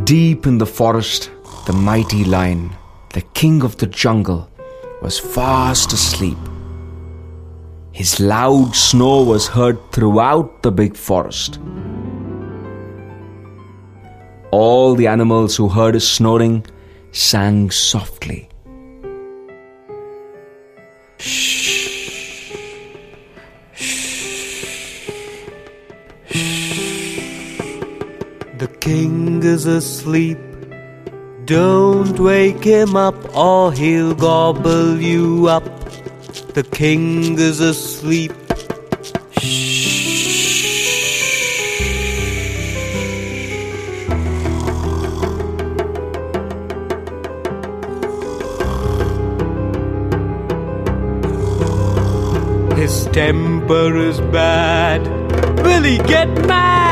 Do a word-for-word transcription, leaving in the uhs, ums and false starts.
Deep in the forest, the mighty lion, the king of the jungle, was fast asleep. His loud snore was heard throughout the big forest. All the animals who heard his snoring sang softly. Shh, shh, shh. The king is asleep. Don't wake him up or he'll gobble you up. The king is asleep. His temper is bad. Will he get mad?